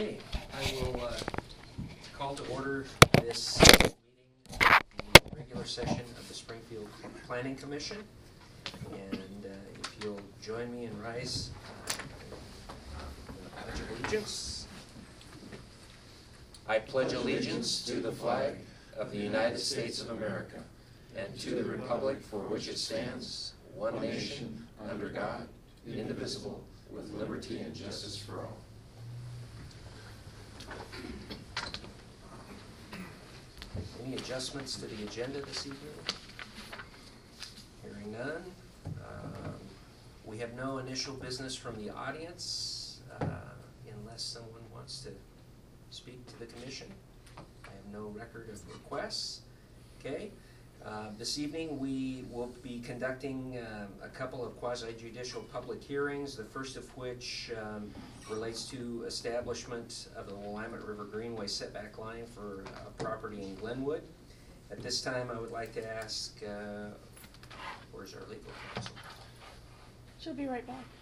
Okay, I will call to order this meeting, the regular session of the Springfield Planning Commission. And if you'll join me and rise the Pledge of Allegiance. I pledge allegiance to the flag of the United States of America and to the republic for which it stands, one nation, under God, indivisible, with liberty and justice for all. Any adjustments to the agenda this evening? Hearing none. We have no initial business from the audience unless someone wants to speak to the commission. I have no record of requests. Okay. This evening we will be conducting a couple of quasi-judicial public hearings, the first of which relates to establishment of the Willamette River Greenway setback line for a property in Glenwood. At this time I would like to ask, where's our legal counsel? She'll be right back.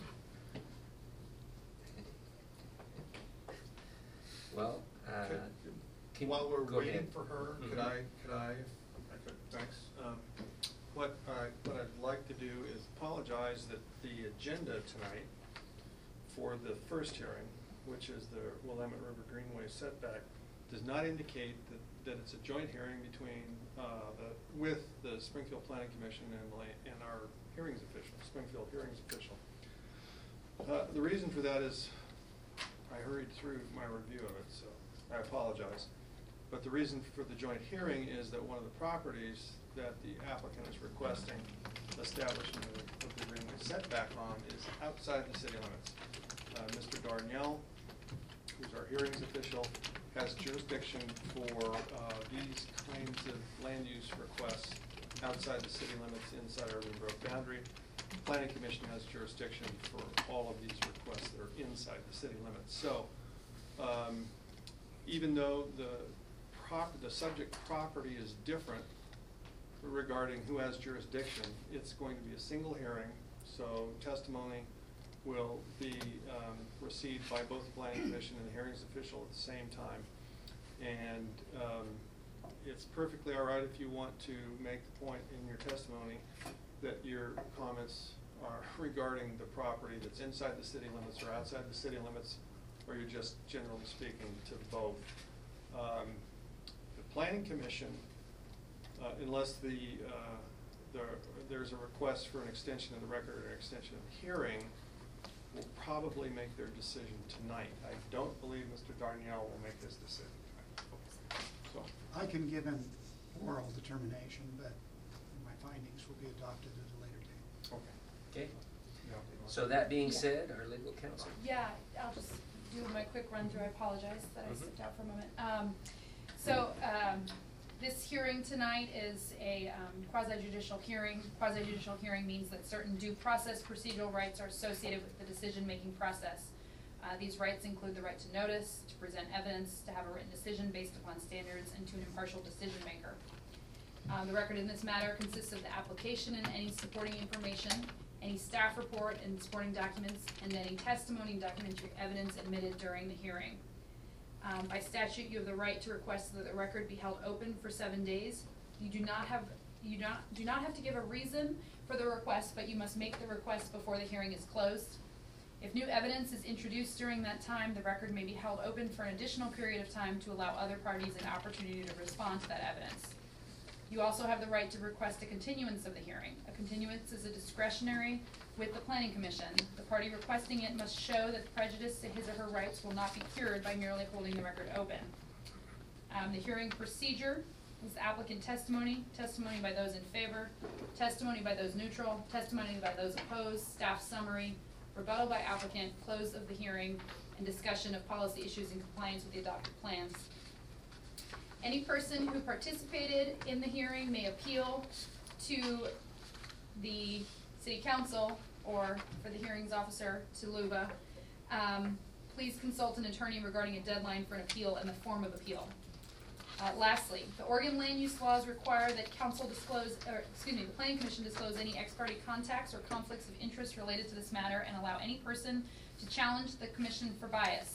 Well, while we're waiting ahead. for her, Mm-hmm. could I, thanks. What I'd like to do is apologize that the agenda tonight for the first hearing, which is the Willamette River Greenway setback, does not indicate that it's a joint hearing between with the Springfield Planning Commission and our hearings official, Springfield hearings official. The reason for that is I hurried through my review of it, so I apologize. But the reason for the joint hearing is that one of the properties that the applicant is requesting establishment of the greenway setback on is outside the city limits. Mr. Darnielle, who's our hearings official, has jurisdiction for these kinds of land use requests outside the city limits, inside our Grove boundary. The Planning Commission has jurisdiction for all of these requests that are inside the city limits. So even though the subject property is different regarding who has jurisdiction, it's going to be a single hearing, so testimony will be received by both the Planning Commission and the hearings official at the same time. And it's perfectly all right if you want to make the point in your testimony that your comments are regarding the property that's inside the city limits or outside the city limits, or you're just generally speaking to both. The Planning Commission, unless there's a request for an extension of the record or an extension of the hearing, will probably make their decision tonight. I don't believe Mr. Darnielle will make his decision tonight. So I can give an oral determination, but my findings will be adopted at a later date. Okay. So that being said, our legal counsel. Yeah, I'll just do my quick run through. I apologize that I stepped out for a moment. This hearing tonight is a quasi-judicial hearing. Quasi-judicial hearing means that certain due process procedural rights are associated with the decision-making process. These rights include the right to notice, to present evidence, to have a written decision based upon standards, and to an impartial decision maker. The record in this matter consists of the application and any supporting information, any staff report and supporting documents, and any testimony and documentary evidence admitted during the hearing. By statute, you have the right to request that the record be held open for 7 days. You do not have to give a reason for the request, but you must make the request before the hearing is closed. If new evidence is introduced during that time, the record may be held open for an additional period of time to allow other parties an opportunity to respond to that evidence. You also have the right to request a continuance of the hearing. A continuance is a discretionary with the Planning Commission. The party requesting it must show that the prejudice to his or her rights will not be cured by merely holding the record open. The hearing procedure is applicant testimony, testimony by those in favor, testimony by those neutral, testimony by those opposed, staff summary, rebuttal by applicant, close of the hearing, and discussion of policy issues in compliance with the adopted plans. Any person who participated in the hearing may appeal to the City Council or for the hearings officer to LUBA. Please consult an attorney regarding a deadline for an appeal and the form of appeal. Lastly, the Oregon land use laws require that the Planning Commission disclose any ex parte contacts or conflicts of interest related to this matter and allow any person to challenge the Commission for bias.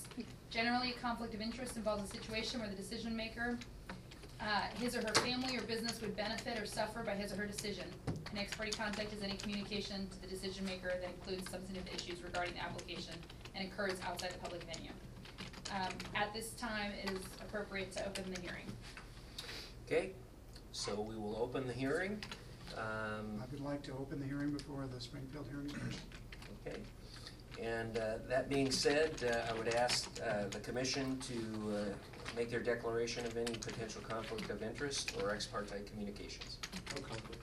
Generally, a conflict of interest involves a situation where the decision maker, his or her family or business would benefit or suffer by his or her decision. An ex parte contact is any communication to the decision maker that includes substantive issues regarding the application and occurs outside the public venue. At this time, it is appropriate to open the hearing. Okay, so we will open the hearing. I would like to open the hearing before the Springfield Hearing Commission. Okay, and that being said, I would ask the commission to make their declaration of any potential conflict of interest or ex parte communications. No conflict.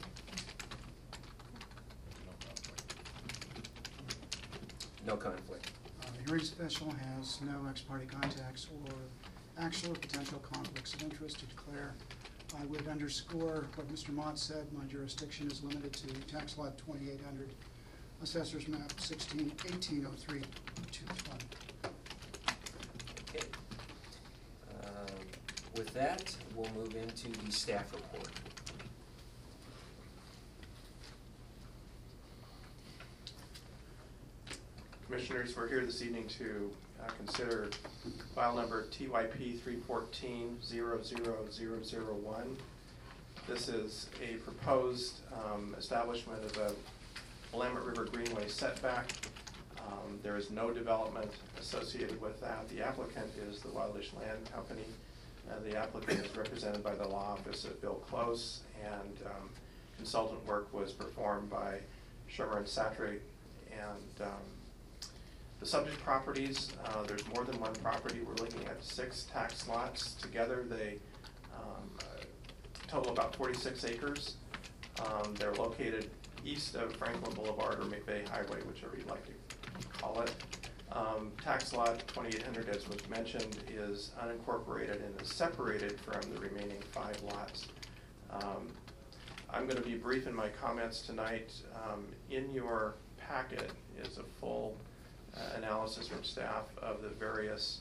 No conflict. The hearing official has no ex parte contacts or actual or potential conflicts of interest to declare. I would underscore what Mr. Mott said. My jurisdiction is limited to tax lot 2800, assessors map 1803 220. Okay. With that, we'll move into the staff report. Commissioners, we're here this evening to consider file number TYP 314-00001. This is a proposed establishment of a Willamette River Greenway setback. There is no development associated with that. The applicant is the Wildish Land Company. The applicant is represented by the law office of Bill Close, and consultant work was performed by Shermer and Satray. And the subject properties, there's more than one property. We're looking at 6 tax lots. Together they total about 46 acres. They're located east of Franklin Boulevard or McVeigh Highway, whichever you'd like to call it. Tax lot 2800, as was mentioned, is unincorporated and is separated from the remaining 5 lots. I'm going to be brief in my comments tonight. In your packet is a full analysis from staff of the various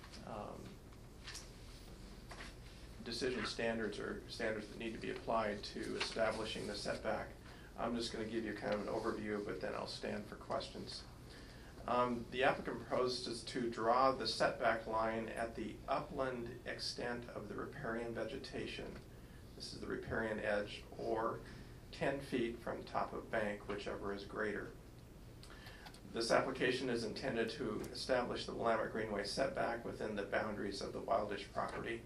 decision standards or standards that need to be applied to establishing the setback. I'm just going to give you kind of an overview, but then I'll stand for questions. The applicant proposes to draw the setback line at the upland extent of the riparian vegetation. This is the riparian edge, or 10 feet from top of bank, whichever is greater. This application is intended to establish the Willamette Greenway setback within the boundaries of the Wildish property.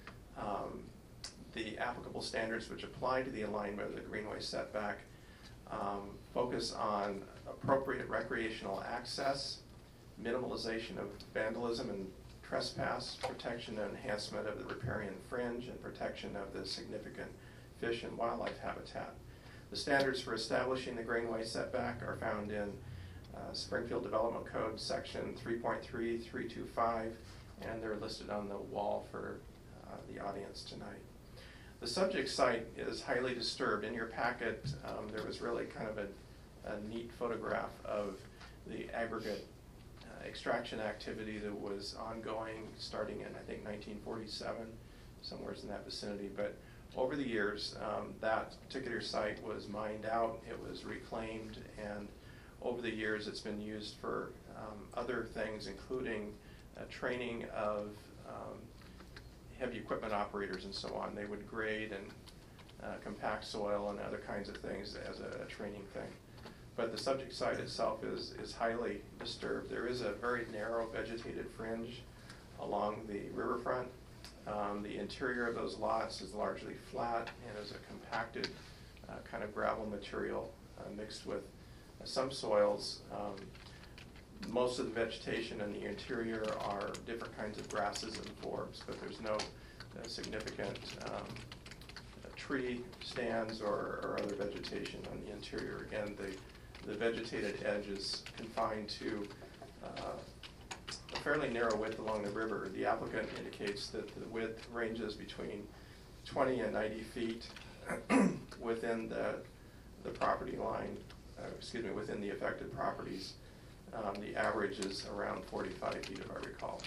The applicable standards which apply to the alignment of the Greenway setback focus on appropriate recreational access, minimalization of vandalism and trespass, protection and enhancement of the riparian fringe, and protection of the significant fish and wildlife habitat. The standards for establishing the Greenway setback are found in Springfield Development Code section 3.3325, and they're listed on the wall for the audience tonight. The subject site is highly disturbed. In your packet, there was really kind of a neat photograph of the aggregate extraction activity that was ongoing starting in, I think, 1947, somewhere in that vicinity. But over the years, that particular site was mined out, it was reclaimed, and over the years it's been used for other things, including training of heavy equipment operators and so on. They would grade and compact soil and other kinds of things as a training thing. But the subject site itself is highly disturbed. There is a very narrow vegetated fringe along the riverfront. The interior of those lots is largely flat and is a compacted kind of gravel material mixed with some soils. Most of the vegetation in the interior are different kinds of grasses and forbs, but there's no significant tree stands or other vegetation on the interior. Again, the vegetated edge is confined to a fairly narrow width along the river. The applicant indicates that the width ranges between 20 and 90 feet within the property line, within the affected properties. The average is around 45 feet, if I recall.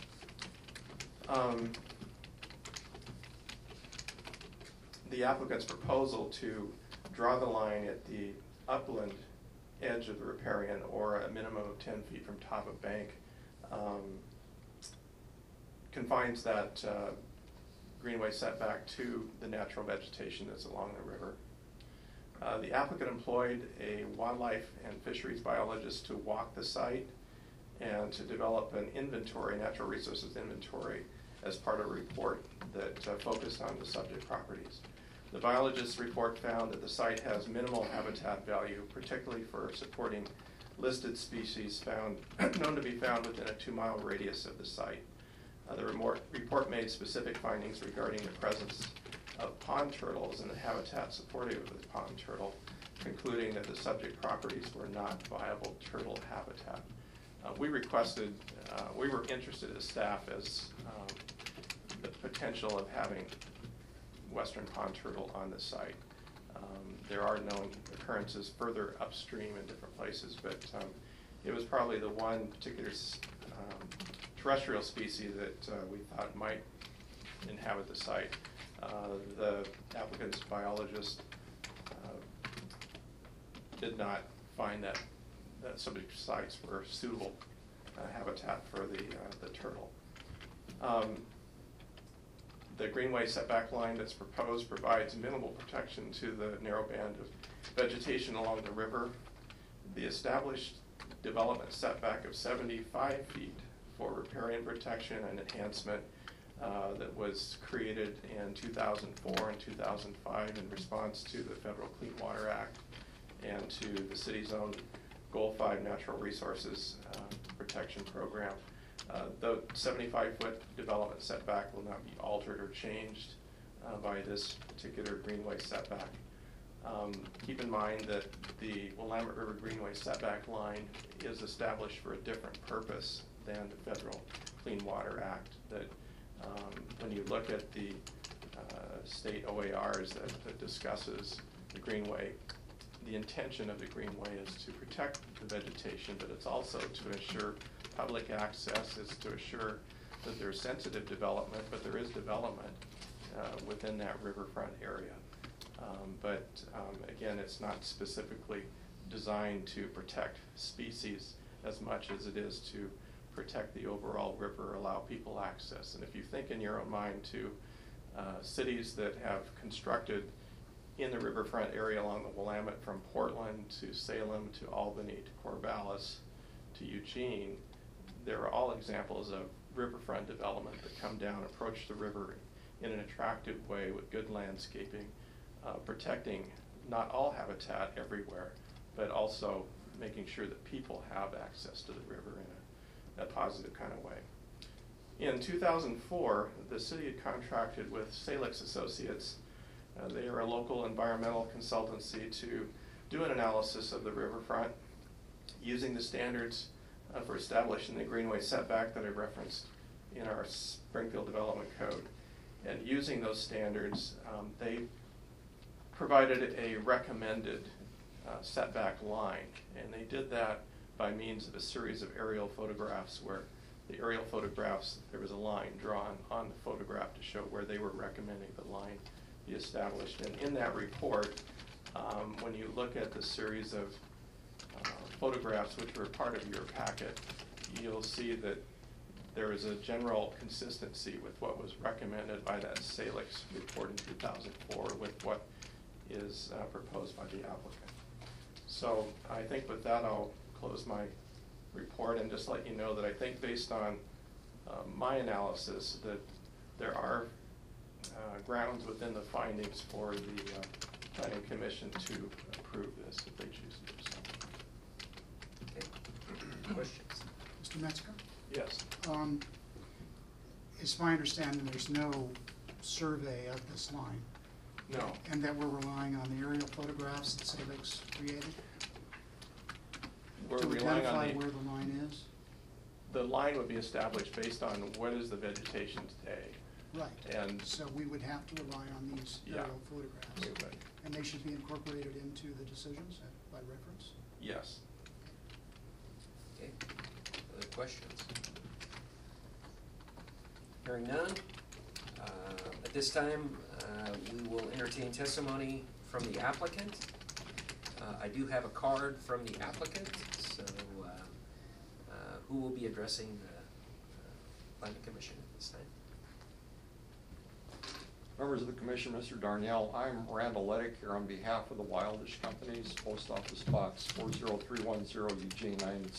The applicant's proposal to draw the line at the upland edge of the riparian, or a minimum of 10 feet from top of bank, confines that greenway setback to the natural vegetation that's along the river. The applicant employed a wildlife and fisheries biologist to walk the site and to develop an inventory, natural resources inventory, as part of a report that focused on the subject properties. The biologist's report found that the site has minimal habitat value, particularly for supporting listed species known to be found within a 2-mile radius of the site. The report made specific findings regarding the presence of pond turtles and the habitat supportive of the pond turtle, concluding that the subject properties were not viable turtle habitat. We were interested as staff as the potential of having western pond turtle on the site. There are known occurrences further upstream in different places, but it was probably the one particular terrestrial species that we thought might inhabit the site. The applicant's biologist did not find that subject sites were suitable habitat for the turtle. The greenway setback line that's proposed provides minimal protection to the narrow band of vegetation along the river. The established development setback of 75 feet for riparian protection and enhancement that was created in 2004 and 2005 in response to the Federal Clean Water Act and to the city's own Goal 5 Natural Resources Protection Program. The 75-foot development setback will not be altered or changed by this particular greenway setback. Keep in mind that the Willamette River Greenway setback line is established for a different purpose than the Federal Clean Water Act. That when you look at the state OARs that discusses the greenway, the intention of the greenway is to protect the vegetation, but it's also to ensure public access. It's to assure that there's sensitive development, but there is development within that riverfront area. Again, it's not specifically designed to protect species as much as it is to protect the overall river, allow people access. And if you think in your own mind to cities that have constructed in the riverfront area along the Willamette from Portland to Salem to Albany to Corvallis to Eugene, there are all examples of riverfront development that come down, approach the river in an attractive way with good landscaping, protecting not all habitat everywhere, but also making sure that people have access to the river in a positive kind of way. In 2004, the city had contracted with Salix Associates. They are a local environmental consultancy to do an analysis of the riverfront using the standards for establishing the greenway setback that I referenced in our Springfield Development Code. And using those standards, they provided a recommended setback line, and they did that by means of a series of aerial photographs where the aerial photographs, there was a line drawn on the photograph to show where they were recommending the line be established. And in that report, when you look at the series of photographs which were part of your packet, you'll see that there is a general consistency with what was recommended by that Salix report in 2004 with what is proposed by the applicant. So I think with that I'll close my report and just let you know that I think based on my analysis that there are grounds within the findings for the Planning Commission to approve this if they choose to do so. Okay. Questions? Mr. Metzger? Yes. It's my understanding there's no survey of this line. No. And that we're relying on the aerial photographs that Salix created We're to relying identify on where the line is? the line would be established based on what is the vegetation today. Right. And so we would have to rely on these Yeah. aerial photographs. we would. And they should be incorporated into the decisions by reference? Yes. Okay. Other questions? Hearing none. At this time, we will entertain testimony from the applicant. I do have a card from the applicant, so who will be addressing Planning Commission at this time. Members of the Commission, Mr. Darnell, I'm Randall Leddick here on behalf of the Wildish Companies, Post Office Box 40310, Eugene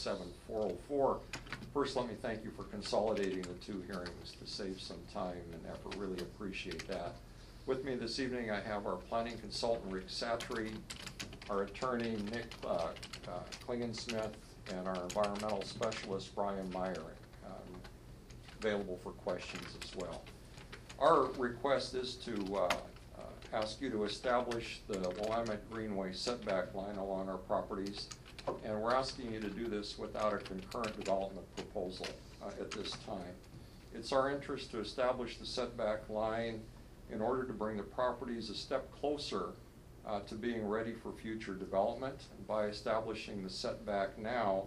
97404. First, let me thank you for consolidating the two hearings to save some time and effort. Really appreciate that. With me this evening, I have our planning consultant, Rick Satry, our attorney, Nick Klingensmith, and our environmental specialist, Brian Meyering, available for questions as well. Our request is to ask you to establish the Willamette Greenway setback line along our properties, and we're asking you to do this without a concurrent development proposal at this time. It's our interest to establish the setback line in order to bring the properties a step closer to being ready for future development. And by establishing the setback now,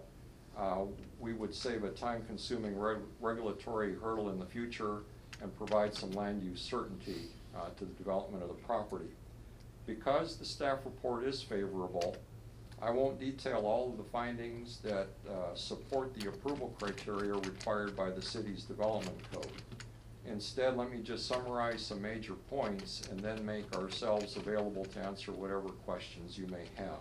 we would save a time-consuming regulatory hurdle in the future and provide some land use certainty to the development of the property. Because the staff report is favorable, I won't detail all of the findings that support the approval criteria required by the city's development code. Instead, let me just summarize some major points and then make ourselves available to answer whatever questions you may have.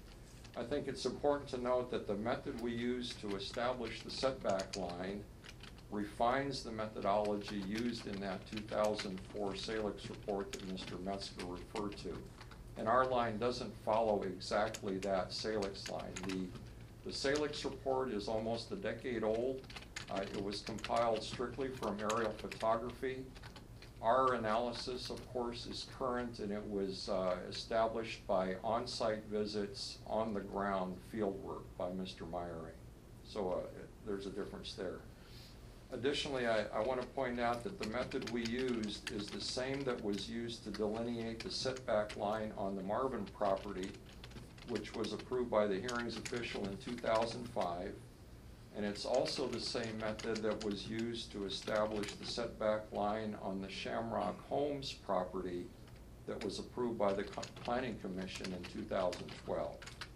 I think it's important to note that the method we use to establish the setback line refines the methodology used in that 2004 Salix report that Mr. Metzger referred to. And our line doesn't follow exactly that Salix line. The Salix report is almost a decade old. It was compiled strictly from aerial photography. Our analysis, of course, is current, and it was established by on-site visits, on-the-ground field work by Mr. Meyering. So there's a difference there. Additionally, I want to point out that the method we used is the same that was used to delineate the setback line on the Marvin property, which was approved by the hearings official in 2005. And it's also the same method that was used to establish the setback line on the Shamrock Homes property that was approved by the Planning Commission in 2012.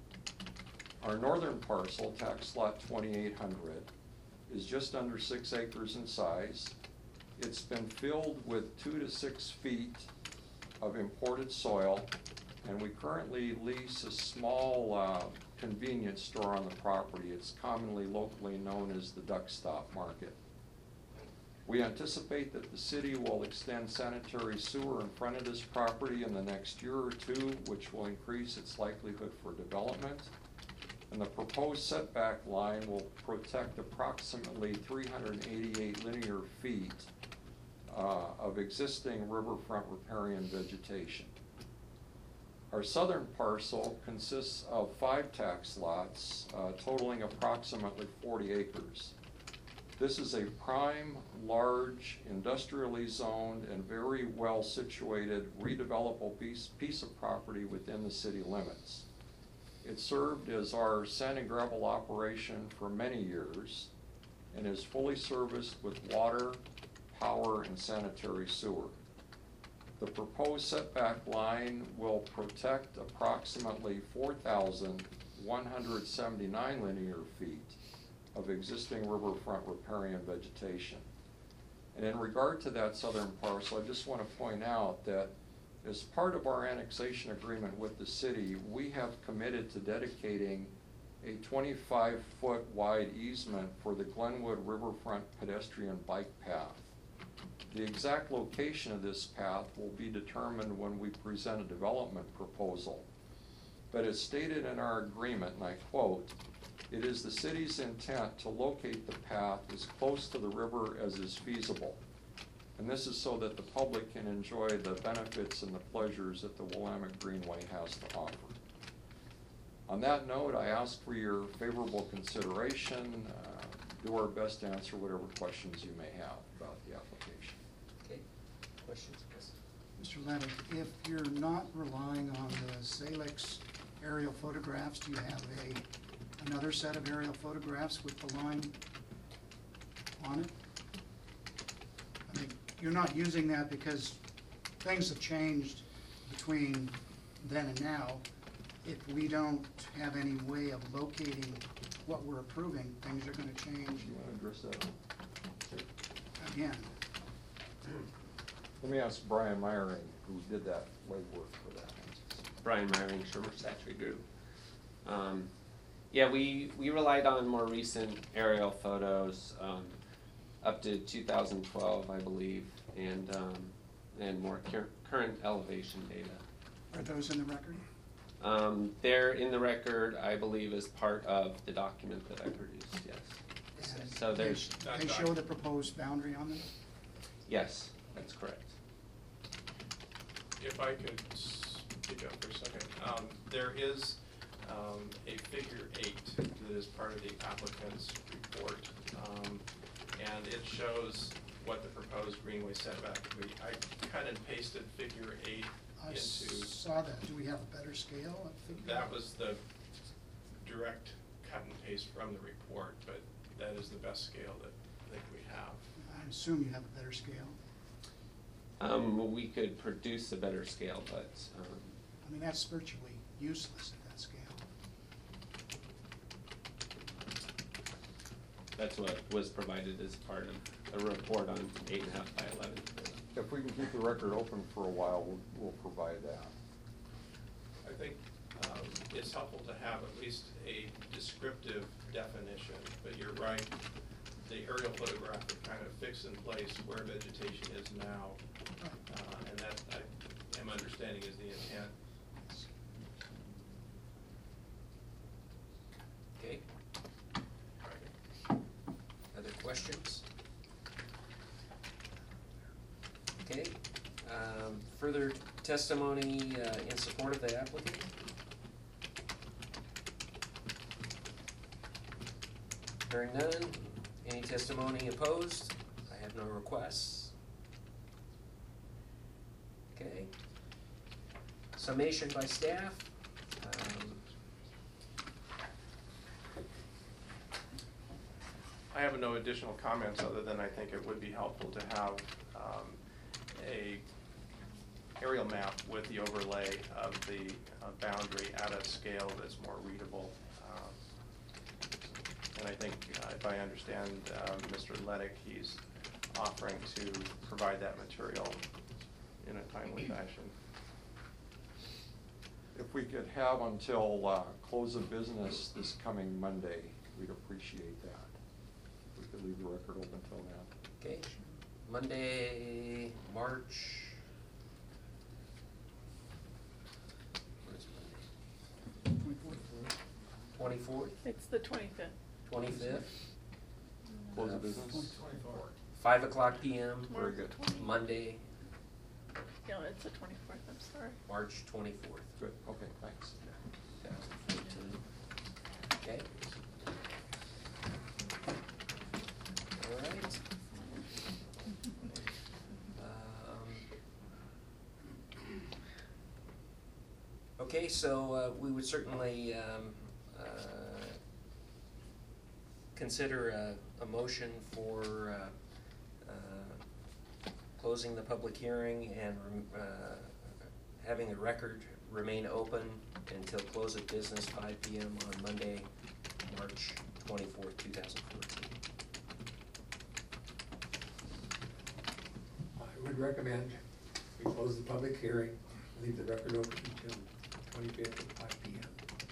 Our northern parcel, tax lot 2800, is just under 6 acres in size. It's been filled with 2 to 6 feet of imported soil, and we currently lease a small convenience store on the property. It's commonly locally known as the Duck Stop Market. We anticipate that the city will extend sanitary sewer in front of this property in the next year or two, which will increase its likelihood for development. And the proposed setback line will protect approximately 388 linear feet of existing riverfront riparian vegetation. Our southern parcel consists of 5 tax lots totaling approximately 40 acres. This is a prime, large, industrially zoned, and very well situated redevelopable piece of property within the city limits. It served as our sand and gravel operation for many years and is fully serviced with water, power, and sanitary sewer. The proposed setback line will protect approximately 4,179 linear feet of existing riverfront riparian vegetation. And in regard to that southern parcel, I just want to point out that as part of our annexation agreement with the city, we have committed to dedicating a 25-foot wide easement for the Glenwood Riverfront pedestrian bike path. The exact location of this path will be determined when we present a development proposal. But as stated in our agreement, and I quote, "It is the city's intent to locate the path as close to the river as is feasible." And this is so that the public can enjoy the benefits and the pleasures that the Willamette Greenway has to offer. On that note, I ask for your favorable consideration. Do our best to answer whatever questions you may have about the application. Okay, questions, Chris? Mr. Leddick, if you're not relying on the Salix aerial photographs, do you have another set of aerial photographs with the line on it? I mean, you're not using that because things have changed between then and now. If we don't have any way of locating what we're approving, things are going to change. Do you want to address that? again. Let me ask Brian Myring, who did that legwork for that. Brian Myring, Shermer Statue Group. Yeah, we relied on more recent aerial photos, up to 2012, I believe, and more current elevation data. Are those in the record? They're in the record, I believe, as part of the document that I produced, yes. And So there's, They show the proposed boundary on them? yes, that's correct. If I could speak up for a second, there is a figure 8 that is part of the applicant's report, and it shows what the proposed greenway setback would be. I cut and pasted figure 8 I into, saw that. Do we have a better scale of figure? that was the direct cut and paste from the report, but that is the best scale that I think we have. I assume you have a better scale. We could produce a better scale, but, I mean, that's virtually useless at that scale. that's what was provided as part of a report on 8.5 by 11. If we can keep the record open for a while, we'll provide that. I think it's helpful to have at least a descriptive definition, but you're right, the aerial photograph would kind of fix in place where vegetation is now, and that I am understanding is the intent. Okay, other questions? Okay, further testimony in support of the applicant? Hearing none, any testimony opposed? I have no requests. Okay. Summation by staff. I have no additional comments other than I think it would be helpful to have a aerial map with the overlay of the boundary at a scale that's more readable. And I think, if I understand Mr. Leddick, he's offering to provide that material in a timely fashion. If we could have until close of business this coming Monday, we'd appreciate that. We could leave the record open until then. Okay, Monday, March. Where's Monday? 24th, It's the 25th. 25th, Close of business? 5 o'clock PM, Very good. Monday, Yeah, it's the 24th, I'm sorry. March 24th. Good, okay, thanks. 2014. Okay. All right. Okay, so we would certainly consider a motion for closing the public hearing and having the record remain open until close of business 5 PM on Monday, March 24th, 2014. I would recommend we close the public hearing, leave the record open until 25th at 5 p.m.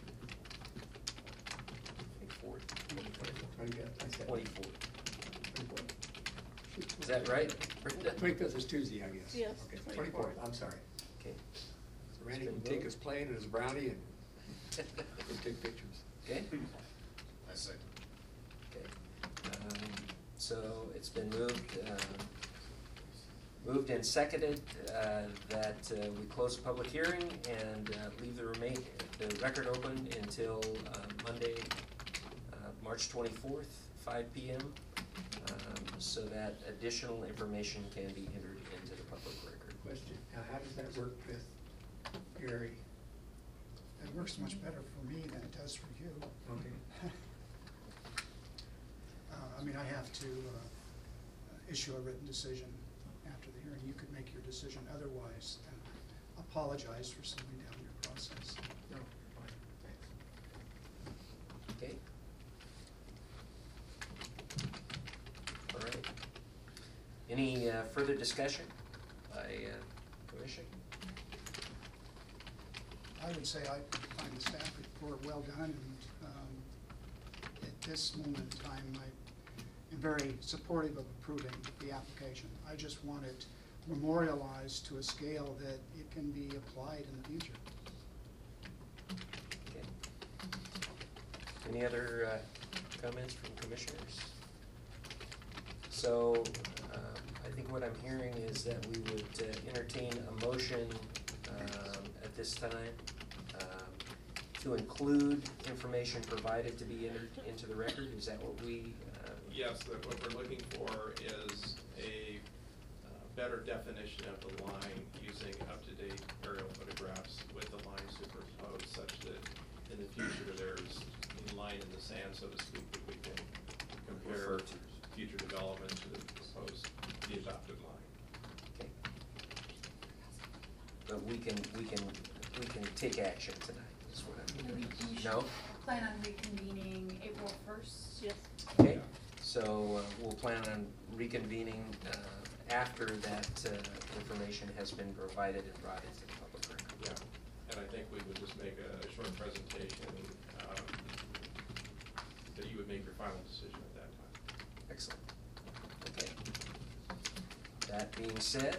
25th, I said. 24th. 24th. Is that right, Brenda? 25th is Tuesday, I guess. Yes, Okay, 24th. 24th, I'm sorry. Okay. So Randy can take his plane and his brownie and we'll take pictures. Okay. I second. Okay. So it's been moved and seconded that we close the public hearing and leave the record open until Monday, March 24th, 5 PM, so that additional information can be entered into the public record. Question, now how does that work with Gary? It works much better for me than it does for you. Okay. I mean, I have to issue a written decision after the hearing. You could make your decision otherwise, and I apologize for slowing down your process. No, fine, thanks. Okay? All right. Any further discussion by commission? I would say I find the staff report well done, and at this moment in time, I am very supportive of approving the application. I just want it memorialized to a scale that it can be applied in the future. Okay. Any other comments from commissioners? So, I think what I'm hearing is that we would entertain a motion at this time to include information provided to be entered into the record. Is that what we? Yes, what we're looking for is a better definition of the line using up-to-date aerial photographs with the line superimposed, such that in the future there's a line in the sand, so to speak, that we can compare future development to the proposed, the adopted line. Okay. But we can take action tonight, is what I'm hearing. No? Plan on reconvening April 1st? Yes. Okay, so we'll plan on reconvening after that information has been provided and brought into the public record. Yeah, and I think we would just make a short presentation, that you would make your final decision at that time. Excellent. Okay. That being said,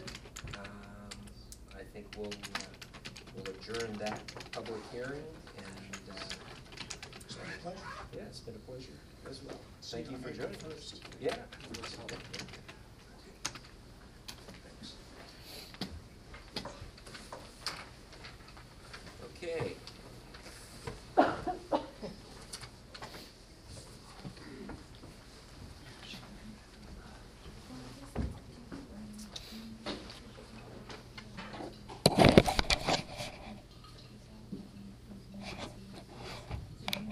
I think we'll adjourn that public hearing, and It's been a pleasure. yeah, it's been a pleasure as well. See Thank you on for April joining. 1st. Yeah.